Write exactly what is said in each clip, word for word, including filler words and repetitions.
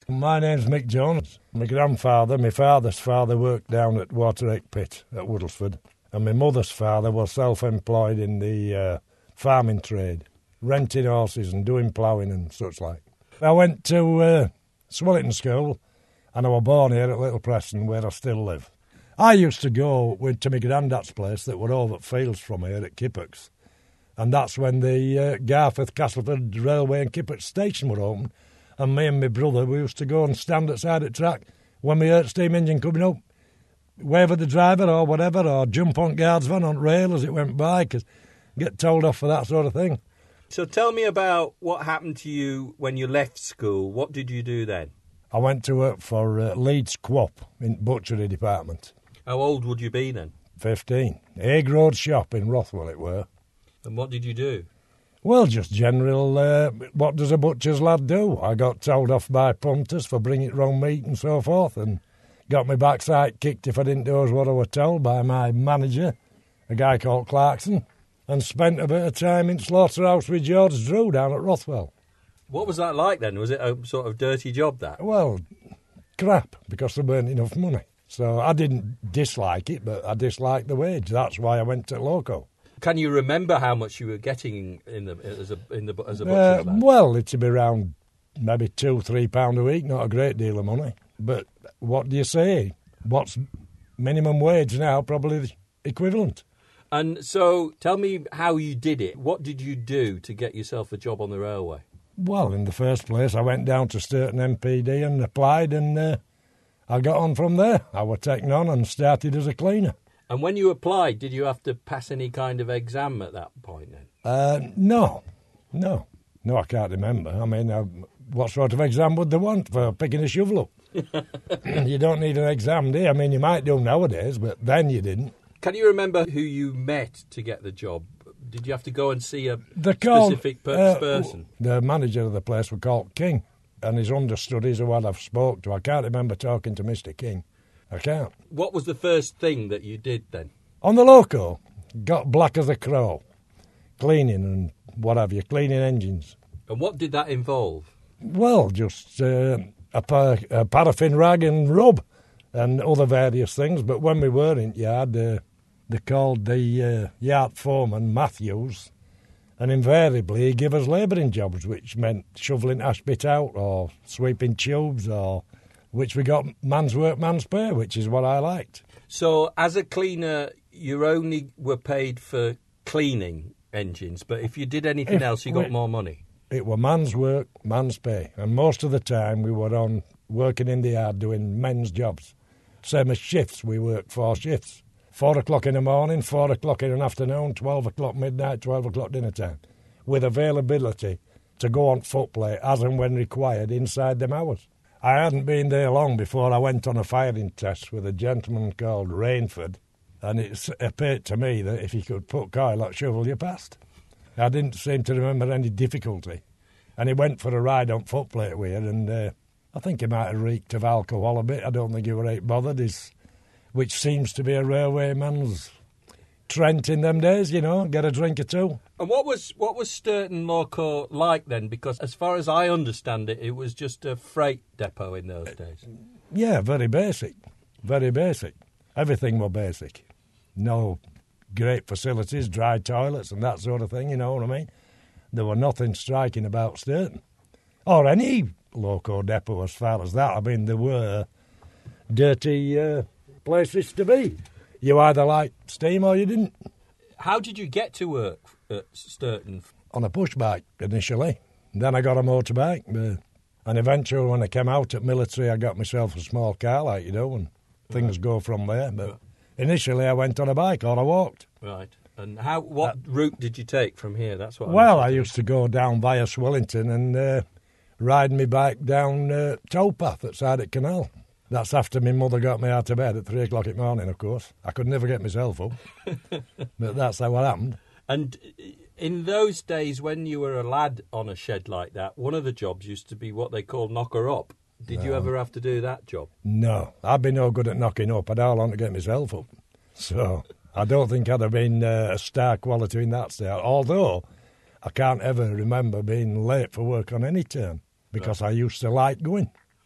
My name's Mick Jones. My grandfather, my father's father, worked down at Waterake Pit at Woodlesford, and my mother's father was self-employed in the uh, farming trade, renting horses and doing ploughing and such like. I went to uh, Swillington School, and I was born here at Little Preston, where I still live. I used to go with, to my granddad's place that were over at fields from here at Kippocks, and that's when the uh, Garforth, Castleford Railway and Kippocks station were open, and me and my brother, we used to go and stand outside the track when we heard steam engine coming up, wave at the driver or whatever, or jump on guard's van on rail as it went by, because get told off for that sort of thing. So tell me about what happened to you when you left school. What did you do then? I went to work for uh, Leeds Co-op in butchery department. How old would you be then? Fifteen. Hague Road shop in Rothwell it were. And what did you do? Well, just general, uh, what does a butcher's lad do? I got told off by punters for bringing it wrong meat and so forth, and got my backside kicked if I didn't do as what I was told by my manager, a guy called Clarkson, and spent a bit of time in slaughterhouse with George Drew down at Rothwell. What was that like then? Was it a sort of dirty job, that? Well, crap, because there weren't enough money. So I didn't dislike it, but I disliked the wage. That's why I went to Loco. Can you remember how much you were getting in the as a in the as a Uh, butcher's lad? well, it'd be around maybe two, three pound a week. Not a great deal of money, but what do you say? What's minimum wage now? Probably the equivalent. And so, tell me how you did it. What did you do to get yourself a job on the railway? Well, in the first place, I went down to Sturton M P D and applied, and uh, I got on from there. I was taken on and started as a cleaner. And when you applied, did you have to pass any kind of exam at that point then? Uh, no, no, no, I can't remember. I mean, uh, what sort of exam would they want for picking a shovel up? You don't need an exam, do you? I mean, you might do nowadays, but then you didn't. Can you remember who you met to get the job? Did you have to go and see a They're called, specific per- uh, person? The manager of the place was called King, and his understudies are what I've spoke to. I can't remember talking to Mister King. I can't. What was the first thing that you did then? On the Loco, got black as a crow, cleaning and what have you, cleaning engines. And what did that involve? Well, just uh, a, par- a paraffin rag and rub and other various things. But when we were in yard, uh, they called the uh, yard foreman Matthews, and invariably he gave us labouring jobs, which meant shovelling ash bit out or sweeping tubes, or which we got man's work, man's pay, which is what I liked. So as a cleaner, you only were paid for cleaning engines, but if you did anything If else, you got we- more money. It were man's work, man's pay, and most of the time we were on working in the yard doing men's jobs. Same as shifts, we worked four shifts. Four o'clock in the morning, four o'clock in the afternoon, twelve o'clock midnight, twelve o'clock dinner time, with availability to go on footplay as and when required inside them hours. I hadn't been there long before I went on a firing test with a gentleman called Rainford, and it appeared to me that if you could put coil at shovel, you passed. I didn't seem to remember any difficulty. And he went for a ride on footplate with her, and uh, I think he might have reeked of alcohol a bit. I don't think he were eight bothered, He's, which seems to be a railwayman's trend in them days, you know, get a drink or two. And what was what was Sturton Loco like then? Because as far as I understand it, it was just a freight depot in those days. Yeah, very basic, very basic. Everything was basic. No great facilities, dry toilets and that sort of thing, you know what I mean? There were nothing striking about Sturton. Or any Loco depot as far as that. I mean, there were dirty uh, places to be. You either liked steam or you didn't. How did you get to work at Sturton? On a push bike initially. Then I got a motorbike. Uh, and eventually when I came out at military, I got myself a small car, like you know, and things go from there. But initially I went on a bike or I walked. Right. And how? What uh, route did you take from here? That's what. Well, I used to go down via Swillington and uh, ride my bike down uh, Towpath at Sardwick Canal. That's after my mother got me out of bed at three o'clock in the morning, of course. I could never get myself up. But that's how it happened. And in those days when you were a lad on a shed like that, one of the jobs used to be what they call knocker up. Did no. you ever have to do that job? No. I'd be no good at knocking up. I'd all want to get myself up. So I don't think I'd have been uh, a star quality in that state. Although I can't ever remember being late for work on any turn because right. I used to like going.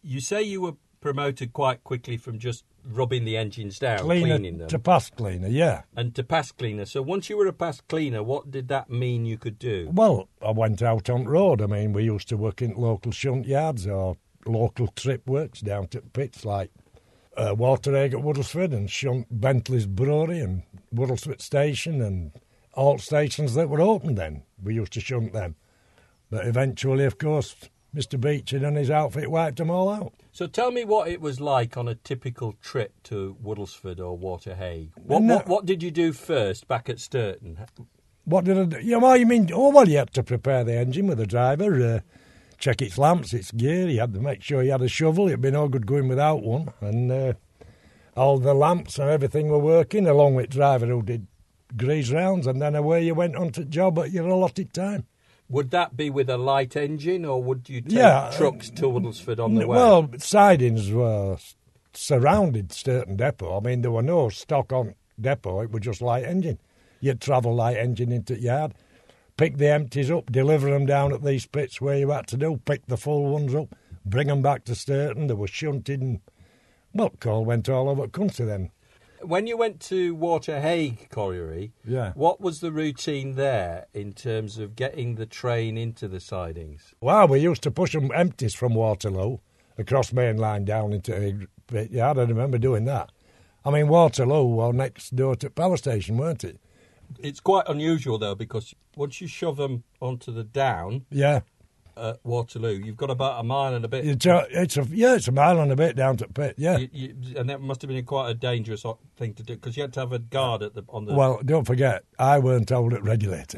You say you were promoted quite quickly from just rubbing the engines down, Cleaner cleaning them, to pass cleaner, yeah. and to pass cleaner. So once you were a pass cleaner, what did that mean you could do? Well, I went out on the road. I mean, we used to work in local shunt yards or local trip works down to pits like uh, Wateregg at Woodlesford and shunt Bentley's Brewery and Woodlesford Station and all stations that were open then. We used to shunt them. But eventually, of course, Mister Beeching and his outfit wiped them all out. So tell me what it was like on a typical trip to Woodlesford or Waterhague. What, No. what, what did you do first back at Sturton? What did I do? Yeah, well, you mean, oh, well, you had to prepare the engine with the driver, uh, check its lamps, its gear. You had to make sure you had a shovel. It'd be no good going without one. And uh, all the lamps and everything were working, along with driver who did grease rounds. And then away you went on to job at your allotted time. Would that be with a light engine, or would you take Yeah, trucks to Woodlesford on the way? Well, sidings were surrounded Sturton Depot. I mean, there were no stock on depot. It was just light engine. You'd travel light engine into the yard, pick the empties up, deliver them down at these pits where you had to do, pick the full ones up, bring them back to Sturton. They were shunted and, well, coal went all over the country then. When you went to Waterhague Colliery, Yeah. what was the routine there in terms of getting the train into the sidings? Well, we used to push them empties from Waterloo across Main Line down into the pit yard. I remember doing that. I mean, Waterloo was next door to the power station, weren't it? It's quite unusual, though, because once you shove them onto the down Yeah. at Waterloo, you've got about a mile and a bit. It's a, it's a, yeah, it's a mile and a bit down to the pit, yeah. You, you, and that must have been quite a dangerous o- thing to do, because you had to have a guard at the on the. Well, don't forget, I weren't told at regulator.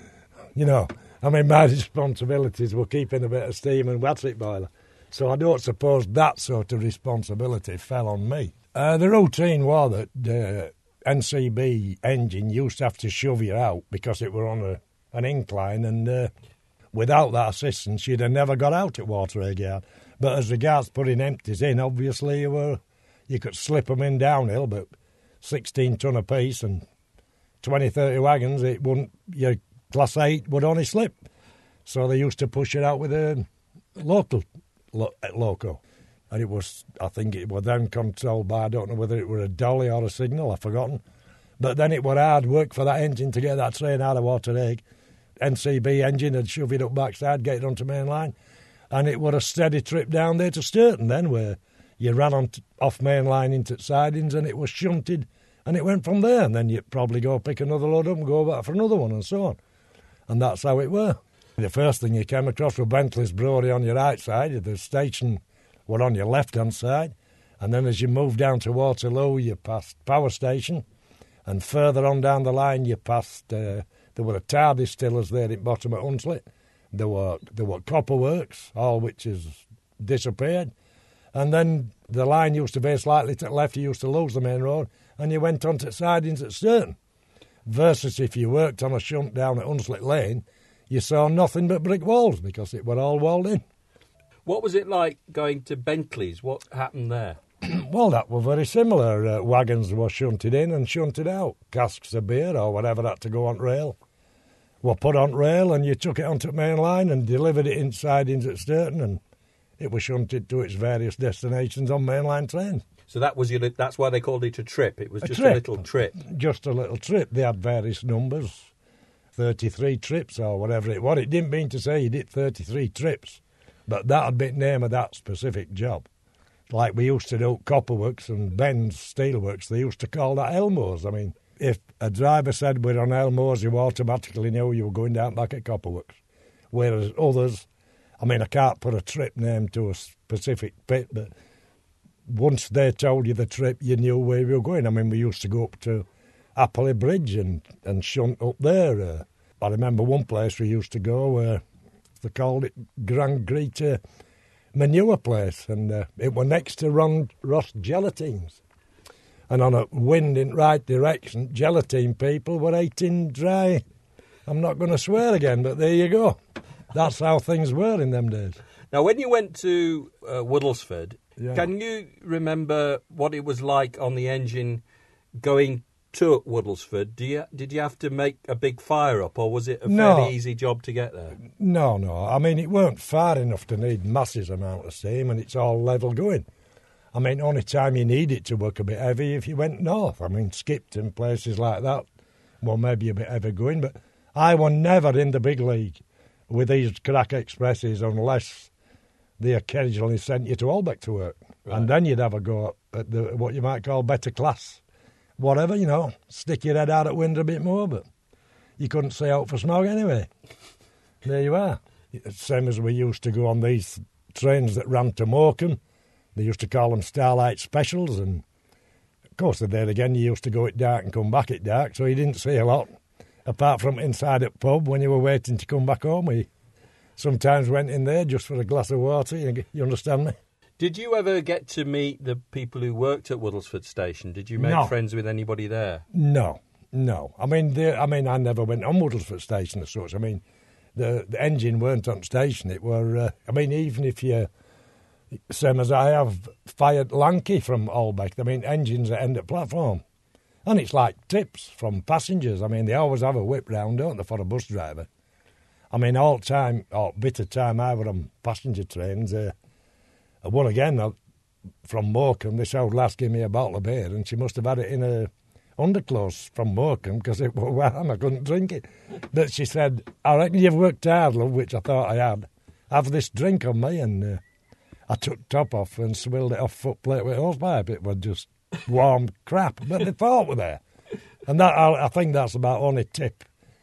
You know, I mean, my responsibilities were keeping a bit of steam and Watset boiler. So I don't suppose that sort of responsibility fell on me. Uh, the routine was that the N C B engine used to have to shove you out because it were on a, an incline, and uh, without that assistance, you'd have never got out at Wateregg Yard. But as regards putting empties in, obviously you were you could slip them in downhill, but sixteen ton apiece and twenty, thirty wagons, it wouldn't. Your class eight would only slip. So they used to push it out with a local lo, loco. And it was, I think it was then controlled by, I don't know whether it were a dolly or a signal, I've forgotten. But then it were hard work for that engine to get that train out of Wateregg. N C B engine had shove it up backside, get it onto Main Line. And it were a steady trip down there to Sturton then, where you ran on t- off Main Line into sidings and it was shunted, and it went from there. And then you'd probably go pick another load up and go back for another one and so on. And that's how it were. The first thing you came across was Bentley's Brewery on your right side, the station were on your left-hand side, and then as you moved down to Waterloo, you passed Power Station, and further on down the line, you passed, uh, there were a tar distillers there in bottom at Hunslet, there were there were copper works, all which has disappeared, and then the line used to be slightly to the left, you used to lose the main road, and you went on to sidings at Sturton, versus if you worked on a shunt down at Hunslet Lane, you saw nothing but brick walls, because it were all walled in. What was it like going to Bentley's? What happened there? Well, that were very similar. Uh, wagons were shunted in and shunted out. Casks of beer or whatever had to go on rail were put on rail, and you took it onto the Main Line and delivered it inside into Sturton, and it was shunted to its various destinations on Main Line trains. So that was your, that's why they called it a trip. It was A just trip. a little trip. Just a little trip. They had various numbers, thirty-three trips or whatever it was. It didn't mean to say you did thirty-three trips, but that had been the name of that specific job. Like we used to do Copperworks and Ben's Steelworks, they used to call that Elmores. I mean, if a driver said we're on Elmores, you automatically knew you were going down back at Copperworks. Whereas others, I mean, I can't put a trip name to a specific pit, but once they told you the trip, you knew where you were going. I mean, we used to go up to Appley Bridge and, and shunt up there. Uh, I remember one place we used to go where they called it Grand Greta Manure Place, and uh, it was next to Ron Ross Gelatines. And on a wind in right direction, gelatine people were eating dry. I'm not going to swear again, but there you go. That's how things were in them days. Now, when you went to uh, Woodlesford, Yeah. can you remember what it was like on the engine going to Woodlesford, do you, did you have to make a big fire up, or was it a No. fairly easy job to get there? No, no. I mean, it weren't far enough to need massive amount of steam, and it's all level going. I mean, only time you need it to work a bit heavy if you went north. I mean, Skipton, places like that, well, maybe a bit heavy going, but I was never in the big league with these crack expresses unless they occasionally sent you to Holbeck to work. Right. And then you'd have a go at the, what you might call better class. Whatever, you know, stick your head out at wind a bit more, but you couldn't see out for smog anyway. There you are. Same as we used to go on these trains that ran to Morecambe. They used to call them Starlight Specials, and of course, there again, you used to go at dark and come back at dark, so you didn't see a lot, apart from inside at pub when you were waiting to come back home. We sometimes went in there just for a glass of water, you, you understand me? Did you ever get to meet the people who worked at Woodlesford Station? Did you make No. friends with anybody there? No, no. I mean, the, I mean, I never went on Woodlesford Station as such. I mean, the the engine weren't on station. It were. Uh, I mean, even if you, same as I have fired Lanky from Holbeck. I mean, engines that end at platform, and it's like tips from passengers. I mean, they always have a whip round, don't they, for a bus driver? I mean, all time, or bit of time I were on passenger trains. Uh, Well, again, uh, from Morecambe, this old lass gave me a bottle of beer, and she must have had it in her underclothes from Morecambe because it was warm. I couldn't drink it. But she said, I reckon you've worked hard, love, which I thought I had. Have this drink on me, and uh, I took top off and swilled it off footplate with a hosepipe. It was just warm crap, but the thought were there. And that I, I think that's about the only tip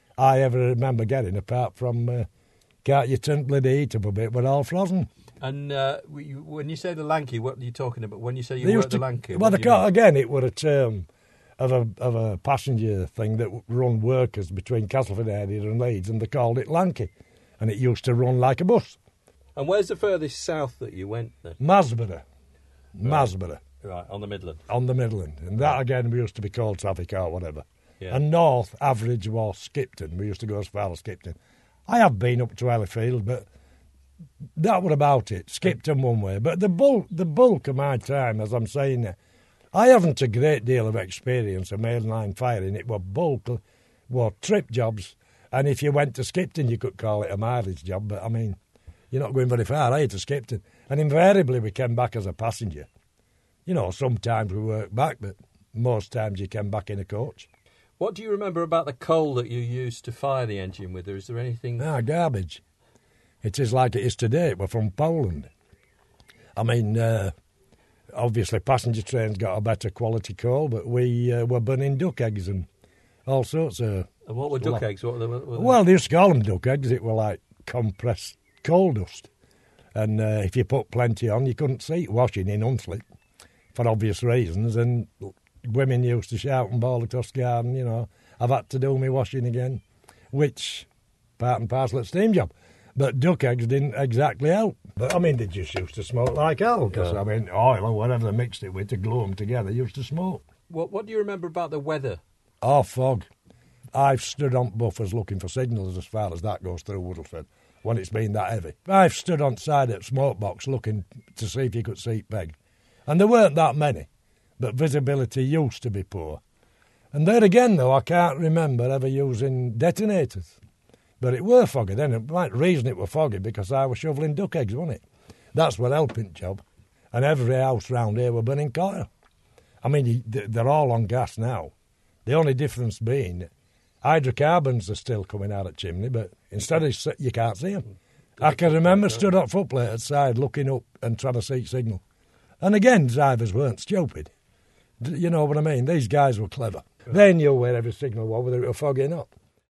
I ever remember getting, apart from, uh, can't you turn bloody heat up a bit, we're all frozen. And uh, you, when you say the Lanky, what are you talking about? When you say you They worked used the to- Lanky? Well, what the do you car, mean? again, it were a term of a of a passenger thing that run workers between Castleford area and Leeds, and they called it Lanky, and it used to run like a bus. And where's the furthest south that you went then? Masborough, Masborough, Right, on the Midland. on the Midland, and that again we used to be called traffic or whatever. Yeah. And north average was Skipton. We used to go as far as Skipton. I have been up to Ellerfield, but that were about it. Skipton one way. But the bulk, the bulk of my time, as I'm saying, uh, I haven't a great deal of experience of mainline firing. It were bulk, were trip jobs. And if you went to Skipton, you could call it a mileage job. But, I mean, you're not going very far, are you, to Skipton? And invariably we came back as a passenger. You know, sometimes we worked back, but most times you came back in a coach. What do you remember about the coal that you used to fire the engine with? Or is there anything... Ah, garbage. It is like it is today. We're from Poland. I mean, uh, obviously passenger trains got a better quality coal, but we uh, were burning duck eggs and all sorts of... And what were duck eggs? What were they, what were they? Well, they used to call them duck eggs. It were like compressed coal dust. And uh, if you put plenty on, you couldn't see it washing in Huntly for obvious reasons. And women used to shout and bawl across the garden, you know, I've had to do me washing again, which part and parcel of steam job. But duck eggs didn't exactly help. But, I mean, they just used to smoke like hell, because, Yeah. I mean, oil or whatever they mixed it with to glue them together used to smoke. What, what do you remember about the weather? Oh, fog. I've stood on buffers looking for signals as far as that goes through Woodlesford when it's been that heavy. I've stood on side at smoke box looking to see if you could see peg. And there weren't that many, but visibility used to be poor. And there again, though, I can't remember ever using detonators. But it were foggy then. The right reason it were foggy because I was shoveling duck eggs, wasn't it? That's what helping job. And every house round here were burning coal. I mean, you- they're all on gas now. The only difference being hydrocarbons are still coming out of chimney, but instead of, you can't see them. I can remember stood up footplate outside looking up and trying to see signal. And again, drivers weren't stupid. D- You know what I mean? These guys were clever. They knew where every signal was, whether it was foggy or not.